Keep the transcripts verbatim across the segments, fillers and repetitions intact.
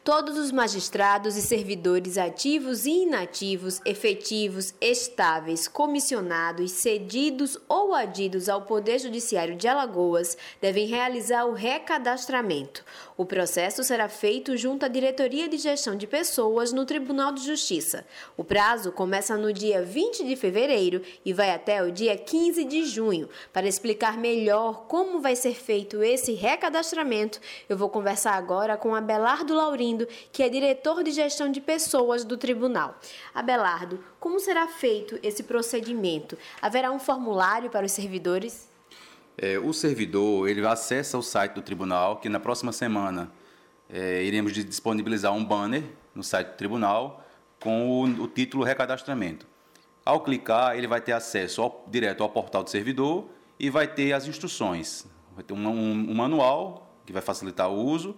Todos os magistrados e servidores ativos e inativos, efetivos, estáveis, comissionados, cedidos ou adidos ao Poder Judiciário de Alagoas devem realizar o recadastramento. O processo será feito junto à Diretoria de Gestão de Pessoas no Tribunal de Justiça. O prazo começa no dia vinte de fevereiro e vai até o dia quinze de junho. Para explicar melhor como vai ser feito esse recadastramento, eu vou conversar agora com Abelardo Laurindo, que é diretor de gestão de pessoas do tribunal. Abelardo, como será feito esse procedimento? Haverá um formulário para os servidores? É, o servidor ele acessa o site do tribunal, que na próxima semana é, iremos disponibilizar um banner no site do tribunal com o, o título recadastramento. Ao clicar, ele vai ter acesso ao, direto ao portal do servidor e vai ter as instruções. Vai ter um, um, um manual que vai facilitar o uso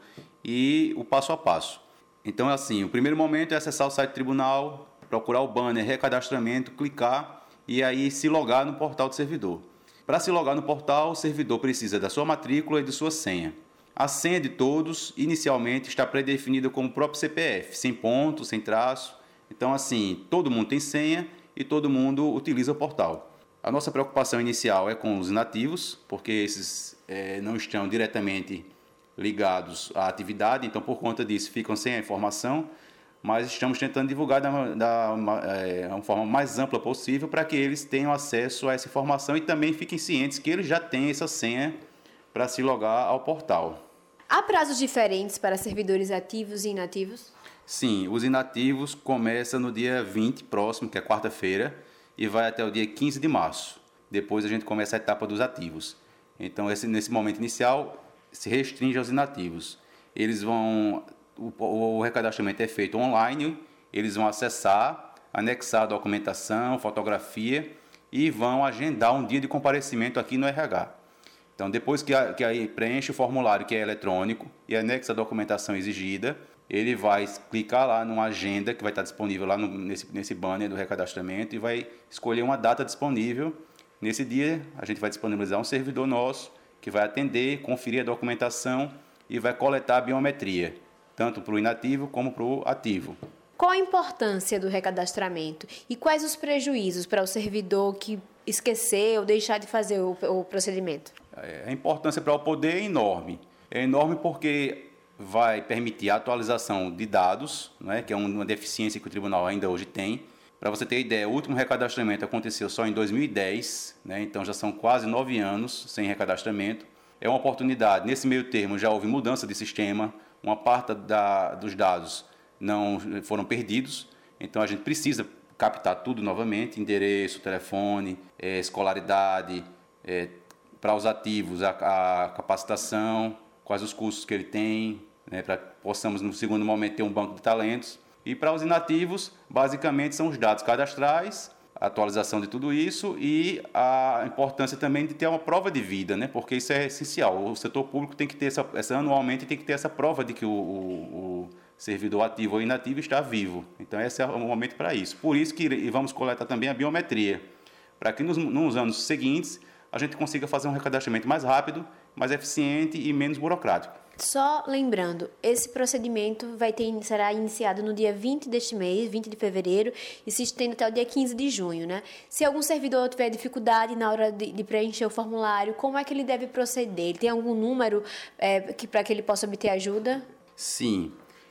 e o passo a passo. Então, assim, o primeiro momento é acessar o site do tribunal, procurar o banner recadastramento, clicar e aí se logar no portal do servidor. Para se logar no portal, o servidor precisa da sua matrícula e de sua senha. A senha de todos, inicialmente, está pré-definida como o próprio C P F, sem ponto, sem traço. Então, assim, todo mundo tem senha e todo mundo utiliza o portal. A nossa preocupação inicial é com os inativos, porque esses é, não estão diretamente ligados à atividade, então por conta disso ficam sem a informação, mas estamos tentando divulgar da, da é, uma forma mais ampla possível para que eles tenham acesso a essa informação e também fiquem cientes que eles já têm essa senha para se logar ao portal. Há prazos diferentes para servidores ativos e inativos? Sim, os inativos começam no dia vinte próximo, que é quarta-feira, e vai até o dia quinze de março. Depois a gente começa a etapa dos ativos. Então, esse, nesse momento inicial, se restringe aos inativos. Eles vão, o, o recadastramento é feito online, eles vão acessar, anexar a documentação, fotografia e vão agendar um dia de comparecimento aqui no R H. Então, depois que, a, que aí preenche o formulário, que é eletrônico, e anexa a documentação exigida, ele vai clicar lá numa agenda que vai estar disponível lá no, nesse, nesse banner do recadastramento e vai escolher uma data disponível. Nesse dia, a gente vai disponibilizar um servidor nosso que vai atender, conferir a documentação e vai coletar a biometria, tanto para o inativo como para o ativo. Qual a importância do recadastramento e quais os prejuízos para o servidor que esquecer ou deixar de fazer o, o procedimento? A importância para o poder é enorme. É enorme porque vai permitir a atualização de dados, né, que é uma deficiência que o tribunal ainda hoje tem. Para você ter ideia, o último recadastramento aconteceu só em dois mil e dez, né? Então já são quase nove anos sem recadastramento. É uma oportunidade. Nesse meio termo já houve mudança de sistema, uma parte da, dos dados não foram perdidos, então a gente precisa captar tudo novamente, endereço, telefone, é, escolaridade, é, para os ativos, a, a capacitação, quais os custos que ele tem, né, para que possamos no segundo momento ter um banco de talentos. E para os inativos, basicamente são os dados cadastrais, a atualização de tudo isso e a importância também de ter uma prova de vida, né? Porque isso é essencial. O setor público tem que ter essa, essa anualmente tem que ter essa prova de que o, o, o servidor ativo ou inativo está vivo. Então esse é o momento para isso. Por isso que vamos coletar também a biometria, para que nos, nos anos seguintes a gente consiga fazer um recadastramento mais rápido, mais eficiente e menos burocrático. Só lembrando, esse procedimento vai ter, será iniciado no dia vinte deste mês, vinte de fevereiro, e se estende até o dia quinze de junho, né? Se algum servidor tiver dificuldade na hora de, de preencher o formulário, como é que ele deve proceder? Ele tem algum número é, que, para que ele possa obter ajuda? Sim.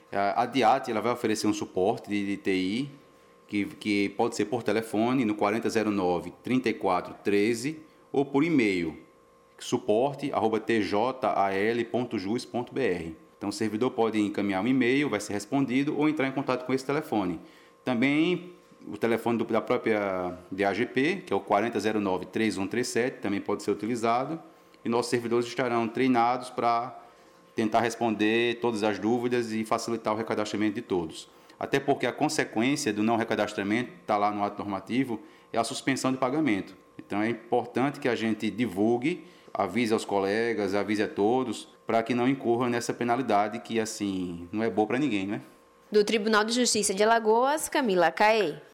A DIAT ela vai oferecer um suporte de, de T I, que, que pode ser por telefone, no quatro zero nove, trinta e quatro, treze, ou por e-mail, suporte arroba t j a l ponto jus ponto b r. Então o servidor pode encaminhar um e-mail, vai ser respondido ou entrar em contato com esse telefone. Também o telefone do, da própria D A G P, que é o quatro zero nove, três um três sete, também pode ser utilizado. E nossos servidores estarão treinados para tentar responder todas as dúvidas e facilitar o recadastramento de todos. Até porque a consequência do não recadastramento, está lá no ato normativo, é a suspensão de pagamento. Então é importante que a gente divulgue, avise aos colegas, avise a todos, para que não incorra nessa penalidade que, assim, não é boa para ninguém, né? Do Tribunal de Justiça de Alagoas, Camila Caê.